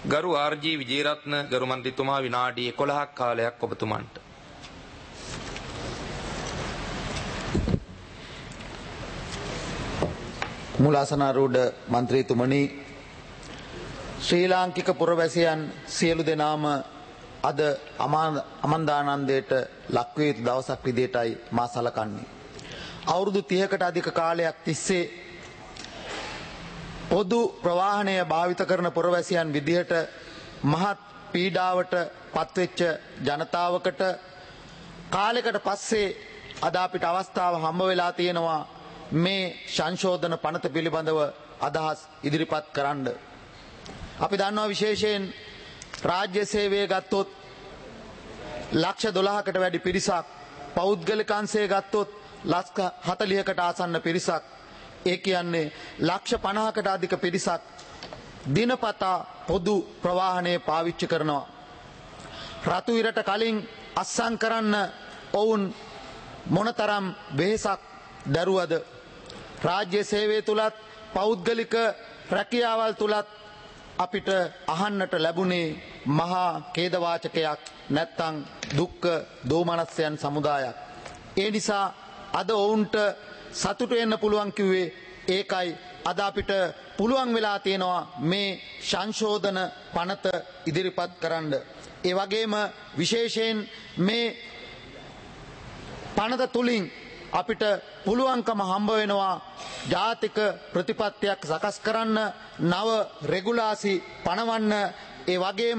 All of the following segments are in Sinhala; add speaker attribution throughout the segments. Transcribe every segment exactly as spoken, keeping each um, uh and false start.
Speaker 1: ගරු ආර්.ජී. විජේරත්න ගරු මන්ත්‍රීතුමා විනාඩි එකොළහක් කාලයක් ඔබතුමන්ට.
Speaker 2: මුලාසනාරූඪ මන්ත්‍රීතුමනි, ශ්‍රී ලාංකික පුරවැසියන් සියලු දෙනාම අද අමන්දානන්දයට ලක්විය යුතු දවසක් විදියටයි මා සලකන්නේ. අවුරුදු තිහකට අධික කාලයක් තිස්සේ පොදු ප්‍රවාහනය භාවිත කරන පුරවැසියන් විදිහට මහත් පීඩාවට පත්වෙච්ච ජනතාවකට කාලයකට පස්සේ අද අපිට අවස්ථාව හම්බ වෙලා තියෙනවා මේ සංශෝධන පනත පිළිබඳව අදහස් ඉදිරිපත් කරන්න. අපි දන්නවා විශේෂයෙන් රාජ්‍ය සේවය ගත්තොත් ලක්ෂ දොළහකට වැඩි පිරිසක්, පෞද්ගලික අංශය ගත්තොත් ලක්ෂ හතළිහකට ආසන්න පිරිසක්, ඒ කියන්නේ ලක්ෂ පනහකට අධික පිරිසක් දිනපතා පොදු ප්‍රවාහනය පාවිච්චි කරනවා. රතු ඉරට කලින් අස්සම් කරන්න ඔවුන් මොනතරම් වෙහෙසක් දරුවද? රාජ්‍ය සේවය තුලත් පෞද්ගලික රැකියාවල් තුලත් අපිට අහන්නට ලැබුණේ මහා ඛේදවාචකයක්, නැත්තම් දුක්ඛ දෝමනස්යන් සමුදායක්. ඒ නිසා අද ඔවුන්ට සතුට වෙන්න පුළුවන් කිව්වේ ඒකයි. අද අපිට පුළුවන් වෙලා තියෙනවා මේ සංශෝධන පනත ඉදිරිපත් කරන්න. ඒ වගේම විශේෂයෙන් මේ පනත තුලින් අපිට පුළුවන්කම හම්බ වෙනවා ජාතික ප්‍රතිපත්තියක් සකස් කරන්න, නව රෙගුලාසි පනවන්න, ඒ වගේම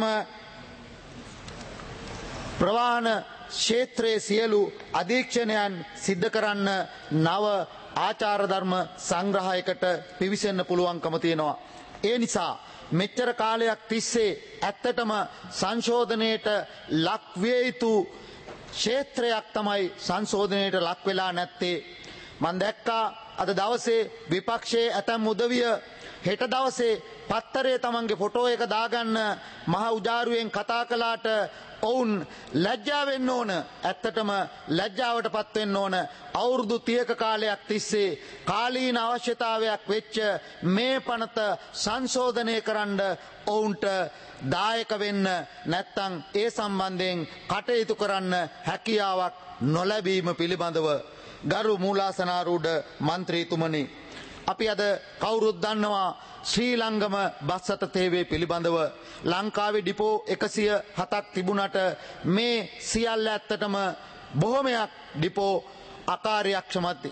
Speaker 2: ප්‍රවාහන ක්ෂේත්‍රයේ සියලු අධීක්ෂණයන් සිද්ධ කරන්න නව ආචාර ධර්ම සංග්‍රහයකට පිවිසෙන්න පුළුවන්කම තියෙනවා. ඒ නිසා මෙච්චර කාලයක් තිස්සේ ඇත්තටම සංශෝධනයට ලක් විය යුතු ක්ෂේත්‍රයක් තමයි සංශෝධනයට ලක් වෙලා නැත්තේ. මම දැක්කා අද දවසේ විපක්ෂයේ ඇතම් උදවිය හෙට දවසේ පත්තරේ තමන්ගේ ෆොටෝ එක දාගන්න මහ උජාරුවෙන් කතා කළාට ඔවුන් ලැජ්ජා වෙන්න ඕන. ඇත්තටම ලැජ්ජාවට පත් වෙන්න ඕන. අවුරුදු තිහක කාලයක් තිස්සේ කාලීන අවශ්‍යතාවයක් වෙච්ච මේ පනත සංශෝධනය කරන්න ඔවුන්ට දායක වෙන්න, නැත්තම් ඒ සම්බන්ධයෙන් කටයුතු කරන්න හැකියාවක් නොලැබීම පිළිබඳව ගරු මූලාසනාරූඪ මන්ත්‍රීතුමනි, අපි අද කවුරුත් දන්නවා ශ්‍රී ලංගම බස් රථ සේවය පිළිබඳව. ලංකාවේ ඩිපෝ එකසිය හතක් තිබුණට මේ සියල්ල ඇත්තටම බොහොමයක් ඩිපෝ අකාර්යක්ෂමයි.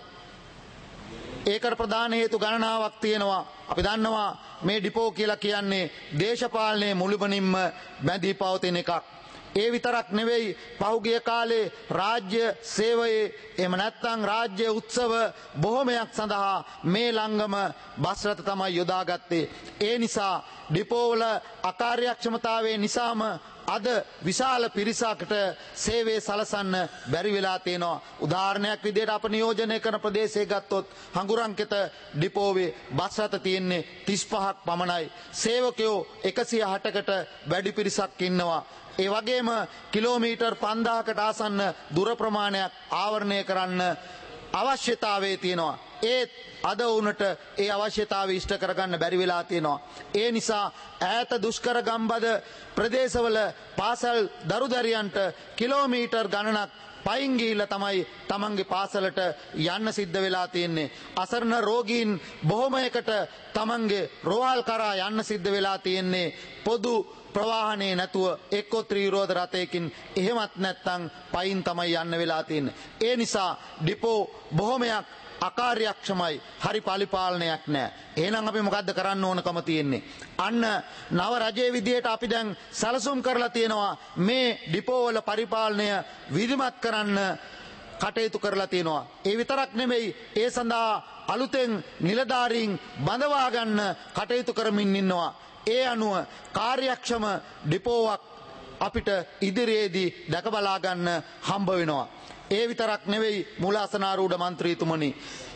Speaker 2: ඒකට ප්‍රධාන හේතු ගණනාවක් තියෙනවා. අපි දන්නවා මේ ඩිපෝ කියලා කියන්නේ දේශපාලනයේ මුළුමනින්ම බැඳී පවතින එකක්. ඒ විතරක් නෙවෙයි, පහුගිය කාලේ රාජ්‍ය සේවයේ එහෙම නැත්නම් රාජ්‍ය උත්සව බොහොමයක් සඳහා මේ ලංගම බස් රථ තමයි යොදාගත්තේ. ඒ නිසා ඩිපෝවල අකාර්යක්ෂමතාවය නිසාම අද විශාල පිරිසකට සේවය සලසන්න බැරි වෙලා තියෙනවා. උදාහරණයක් විදිහට අප නියෝජනය කරන ප්‍රදේශය ගත්තොත් හඟුරංකිත ඩිපෝවේ බස් රථ තියෙන්නේ තිස් පහක් පමණයි. සේවකයෝ එකසිය හතකට වැඩි පිරිසක් ඉන්නවා. ඒ වගේම කිලෝමීටර් පන්දාහකට ආසන්න දුර ප්‍රමාණයක් ආවරණය කරන්න අවශ්‍යතාවය තියෙනවා. ඒත් අද වුණට ඒ අවශ්‍යතාවය ඉෂ්ට කරගන්න බැරි වෙලා තියෙනවා. ඒ නිසා ඈත දුෂ්කර ගම්බද ප්‍රදේශවල පාසල් දරුදරියන්ට කිලෝමීටර් ගණනක් පයින් ගිහිල්ලා තමයි තමන්ගේ පාසලට යන්න සිද්ධ වෙලා තියෙන්නේ. අසරණ රෝගීන් බොහොමයකට තමන්ගේ රෝහල් කරා යන්න සිද්ධ වෙලා තියෙන්නේ පොදු ප්‍රවාහනේ නැතුව එක්ක ත්‍රිවිරෝධ රථයකින්, එහෙමත් නැත්නම් පයින් තමයි යන්න වෙලා තියෙන්නේ. ඒ නිසා ඩිපෝ බොහොමයක් අකාර්යක්ෂමයි, හරි පරිපාලනයක් නැහැ. එහෙනම් අපි මොකද්ද කරන්න ඕනකම තියෙන්නේ? අන්න නව රජයේ විදියට අපි දැන් සැලසුම් කරලා තියෙනවා මේ ඩිපෝ වල පරිපාලනය විධිමත් කරන්න කටයුතු කරලා තියෙනවා. ඒ විතරක් නෙමෙයි, ඒ සඳහා අලුතෙන් නිලධාරීන් බඳවා ගන්න කටයුතු කරමින් ඉන්නවා. ඒ අනුව කාර්යක්ෂම ඩිපෝවක් අපිට ඉදිරියේදී දැක බලා ගන්න හම්බ වෙනවා. ඒ විතරක් නෙවෙයි මූලාසනාරූඪ මන්ත්‍රීතුමනි,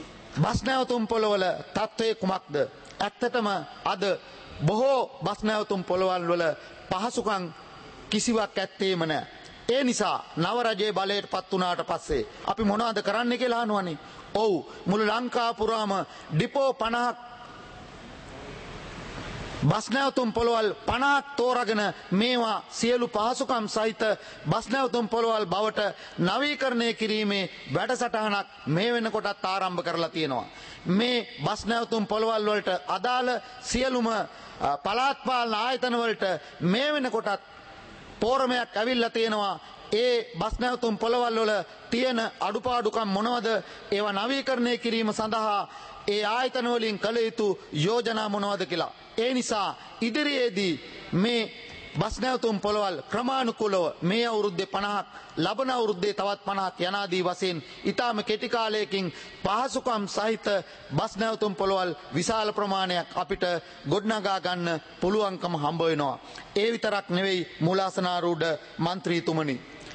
Speaker 2: බස් නැවතුම් පොළවල තත්ත්වය කුමක්ද? ඇත්තටම අද බොහෝ බස් නැවතුම් පොළවල් වල පහසුකම් කිසිවක් ඇත්තේම නැහැ. ඒ නිසා නව රජයේ බලයට පත් වුණාට පස්සේ අපි මොනවද කරන්න කියලා අහනවනේ. ඔව්, මුළු ලංකාව පුරාම ඩිපෝ පනහක් බස් නැවතුම් පොළවල් පනහක් තෝරාගෙන මේවා සියලු පහසුකම් සහිත බස් නැවතුම් පොළවල් බවට නවීකරණය කිරීමේ වැඩසටහනක් මේ වෙනකොටත් ආරම්භ කරලා තියෙනවා. මේ බස් නැවතුම් පොළවල් වලට අදාළ සියලුම පළාත් පාලන ආයතන වලට මේ වෙනකොටත් පෝරමයක් ඇවිල්ලා තියෙනවා. ඒ බස් නැවතුම් පොළවල් වල තියෙන අඩුපාඩුකම් මොනවද? ඒවා නවීකරණය කිරීම සඳහා ඒ ආයතන වලින් කළ යුතු යෝජනා මොනවද කියලා. ඒ නිසා ඉදිරියේදී මේ බස් නැවතුම් පොළවල් ක්‍රමානුකූලව මේ අවුරුද්දේ පනහක් ලබන අවුරුද්දේ තවත් පනහක් යනාදී වශයෙන් ඊටම කෙටි කාලයකින් පහසුකම් සහිත බස් නැවතුම් පොළවල් විශාල ප්‍රමාණයක් අපිට ගොඩනගා ගන්න පුළුවන්කම හම්බ වෙනවා. ඒ විතරක් නෙවෙයි මූලාසනාරූඪ മന്ത്രിතුමනි,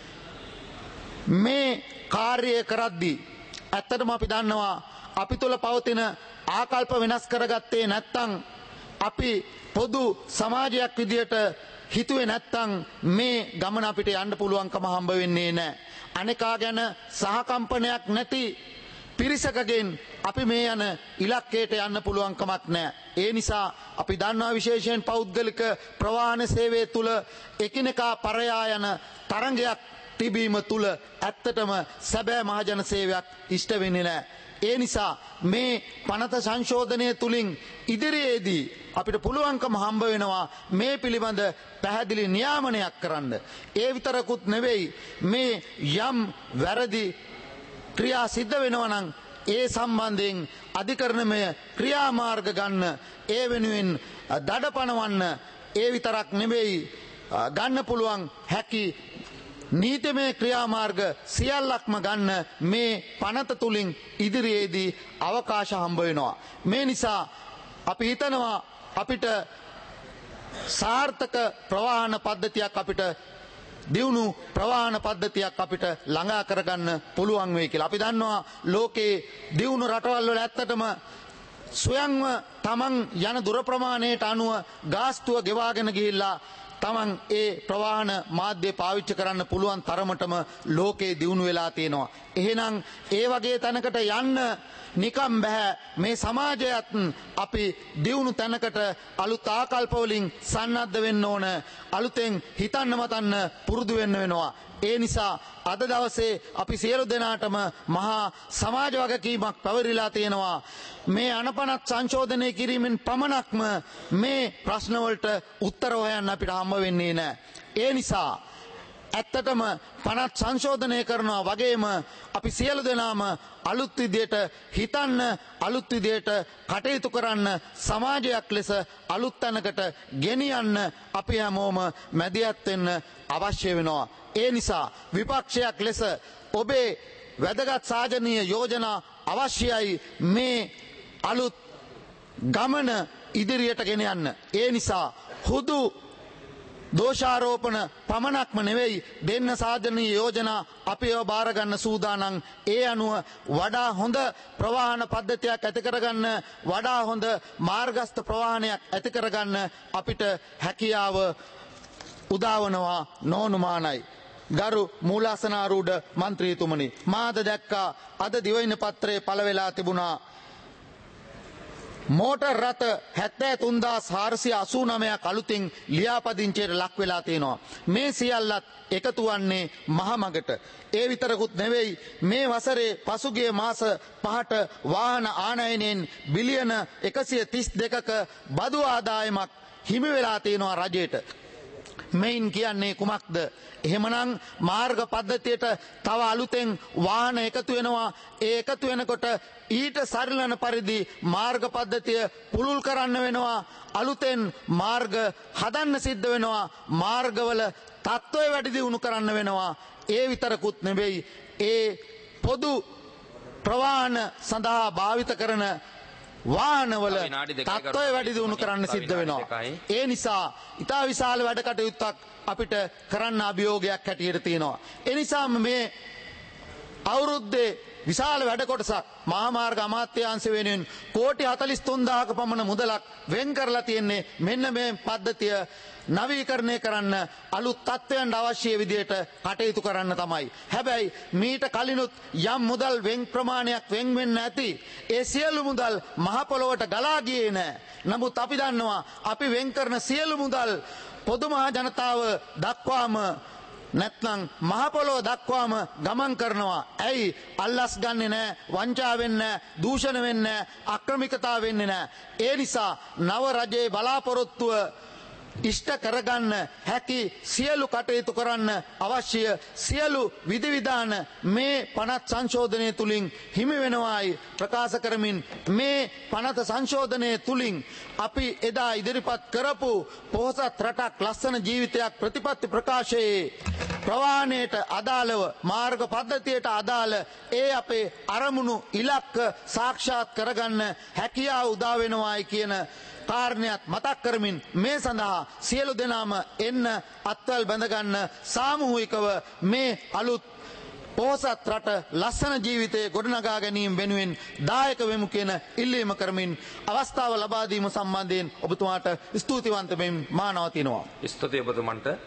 Speaker 2: මේ කාර්යය කරද්දී ඇත්තටම අපි දන්නවා අපි තුල පවතින ආකල්ප වෙනස් කරගත්තේ නැත්නම් අපි පොදු සමාජයක් විදියට හිතුවේ නැත්නම් මේ ගමන අපිට යන්න පුළුවන්කම හම්බ වෙන්නේ නැහැ. අනේකා ගැන සහකම්පනයක් නැති පිරිසකගෙන් අපි මේ යන ඉලක්කයට යන්න පුළුවන් කමක් නැහැ. ඒ නිසා අපි දන්නවා විශේෂයෙන් පෞද්ගලික ප්‍රවාහන සේවය තුල එකිනෙකා පරයා යන තරංගයක් තිබීම තුල ඇත්තටම සැබෑ මහජන සේවයක් ඉෂ්ට වෙන්නේ නැහැ. ඒ නිසා මේ පනත සංශෝධනය තුලින් ඉදිරියේදී අපිට පුළුවන්කම හම්බ වෙනවා මේ පිළිබඳ පැහැදිලි නියාමනයක් කරන්න. ඒ විතරකුත් නෙවෙයි, මේ යම් වැරදි ක්‍රියා සිද්ධ වෙනවා නම් ඒ සම්බන්ධයෙන් අධිකරණමය ක්‍රියාමාර්ග ගන්න, ඒ වෙනුවෙන් දඩපනවන්න, ඒ විතරක් නෙවෙයි ගන්න පුළුවන් හැකි නීතිමය ක්‍රියාමාර්ග සියල්ලක්ම ගන්න මේ පනත තුලින් ඉදිරියේදී අවකාශ හම්බ වෙනවා. මේ නිසා අපි හිතනවා අපිට සාර්ථක ප්‍රවාහන පද්ධතියක් අපිට දියුණු ප්‍රවාහන පද්ධතියක් අපිට ළඟා කරගන්න පුළුවන් වෙයි කියලා. අපි දන්නවා ලෝකේ දියුණු රටවල් වල ඇත්තටම ස්වයංව තමන් යන දුර ප්‍රමාණයට අනුව ගාස්තුව ගෙවාගෙන ගිහිල්ලා තමන් ඒ ප්‍රවාහන මාධ්‍ය පාවිච්චි කරන්න පුළුවන් තරමටම ලෝකේ දියුණු වෙලා තියෙනවා. එහෙනම් ඒ වගේ තැනකට යන්න නිකම් බෑ. මේ සමාජයත් අපි දියුණු තැනකට අලුත් ආකල්ප වලින් සන්නද්ධ වෙන්න ඕන. අලුතෙන් හිතන්න මතන්න පුරුදු වෙන්න වෙනවා. ඒ නිසා අද දවසේ අපි සියලු දෙනාටම මහා සමාජ වගකීමක් පැවරිලා තියෙනවා. මේ අනපනත් සංශෝධනය කිරීමෙන් පමණක්ම මේ ප්‍රශ්න වලට උත්තර හොයන්න අපිට හම්බ වෙන්නේ නැහැ. ඒ නිසා ඇත්තටම පනත් සංශෝධනය කරනවා වගේම අපි සියලු දෙනාම අලුත් විදියට හිතන්න, අලුත් විදියට කටයුතු කරන්න, සමාජයක් ලෙස අලුත් තැනකට ගෙනියන්න අපි හැමෝම මැදිහත් වෙන්න අවශ්‍ය වෙනවා. ඒ නිසා විපක්ෂයක් ලෙස ඔබේ වැදගත් සාජනීය යෝජනා අවශ්‍යයි මේ අලුත් ගමන ඉදිරියට ගෙන යන්න. ඒ නිසා හුදු දෝෂාරෝපණ පමණක්ම නෙවෙයි, දෙන්න සාධනීය යෝජනා අපි ඒවා බාර ගන්න සූදානම්. ඒ අනුව වඩා හොඳ ප්‍රවාහන පද්ධතියක් ඇති කරගන්න, වඩා හොඳ මාර්ගස්ථ ප්‍රවාහනයක් ඇති කරගන්න අපිට හැකියාව උදාවනවා නොඅනුමානයි. ගරු මූලාසනාරූඪ මන්ත්‍රීතුමනි, මාද දැක්කා අද දිවයින පත්‍රයේ පළ වෙලා තිබුණා මෝටර් රථ හැත්තෑ තුන්දාස් හාරසිය අසූ නවයක් අලුතින් ලියාපදිංචියට ලක් වෙලා තියෙනවා. මේ සියල්ලත් එකතු වන්නේ මහමගට. ඒ විතරකුත් නෙවෙයි, මේ වසරේ පසුගිය මාස පහට වාහන ආනයනයෙන් බිලියන එකසිය තිස් දෙකක බදු ආදායමක් හිමි වෙලා තියෙනවා රජයට. මෙයින් කියන්නේ කුමක්ද? එහෙමනම් මාර්ග පද්ධතියට තව අලුතෙන් වාහන එකතු වෙනවා. ඒ එකතු වෙනකොට ඊට සරිලන පරිදි මාර්ග පද්ධතිය පුළුල් කරන්න වෙනවා. අලුතෙන් මාර්ග හදන්න සිද්ධ වෙනවා. මාර්ගවල තත්ත්වය වැඩි දියුණු කරන්න වෙනවා. ඒ විතරකුත් නෙවෙයි, ඒ පොදු ප්‍රවාහන සඳහා භාවිත කරන වාහනවල තත්ත්වය වැඩි දියුණු කරන්න සිද්ධ වෙනවා. ඒ නිසා ඉතා විශාල වැඩ කටයුත්තක් අපිට කරන්න අභියෝගයක් හැටියට තියෙනවා. ඒ නිසා මේ අවුරුද්දේ විශාල වැඩ කොටසක් මහාමාර්ග අමාත්‍යාංශ වෙනුවෙන් කෝටි හතළිස් තුන්දාහක පමණ මුදලක් වෙන් කරලා තියෙන්නේ මෙන්න මේ පද්ධතිය නවීකරණය කරන්න අලුත් තත්ත්වයන්ට අවශ්‍ය විදිහට කටයුතු කරන්න තමයි. හැබැයි මීට කලිනුත් යම් මුදල් වෙන් ප්‍රමාණයක් වෙන් වෙන්න ඇති. ඒ සියලු මුදල් මහ පොළොවට ගලා ගියේ නැහැ. නමුත් අපි දන්නවා අපි වෙන් කරන සියලු මුදල් පොදු මහ ජනතාව දක්වාම නැත්නම් මහ පොළොව දක්වාම ගමන් කරනවා. ඇයි අල්ලස් ගන්නෙ නැහැ, වංචා වෙන්නේ නැහැ, දූෂණ වෙන්නේ නැහැ, අක්‍රමිකතාව වෙන්නේ නැහැ. ඒ නිසා නව රජයේ බලාපොරොත්තුව ඉෂ්ට කරගන්න හැකි සියලු කටයුතු කරන්න අවශ්‍ය සියලු විධිවිධාන මේ පනත් සංශෝධනය තුලින් හිමි වෙනවායි ප්‍රකාශ කරමින් මේ පනත සංශෝධනය තුලින් අපි එදා ඉදිරිපත් කරපු පොහොසත් රටක් ලස්සන ජීවිතයක් ප්‍රතිපත්ති ප්‍රකාශයේ ප්‍රවාහණයට අදාළව මාර්ග පද්ධතියට අදාළ ඒ අපේ අරමුණු ඉලක්ක සාක්ෂාත් කරගන්න හැකියාව උදා වෙනවායි කියන කාරණයක් මතක් කරමින් මේ සඳහා සියලු දෙනාම එන්න අත්වල් බැඳගන්න සාමූහිකව මේ අලුත් පොහොසත් රට ලස්සන ජීවිතයේ ගොඩනගා ගැනීම වෙනුවෙන් දායක වෙමු කියන ඉල්ලීම කරමින් අවස්ථාව ලබා දීම සම්බන්ධයෙන් ඔබතුමාට ස්තුතිවන්ත වෙමින් මා නවතිනවා.
Speaker 1: ස්තුතියි ඔබතුමන්ට.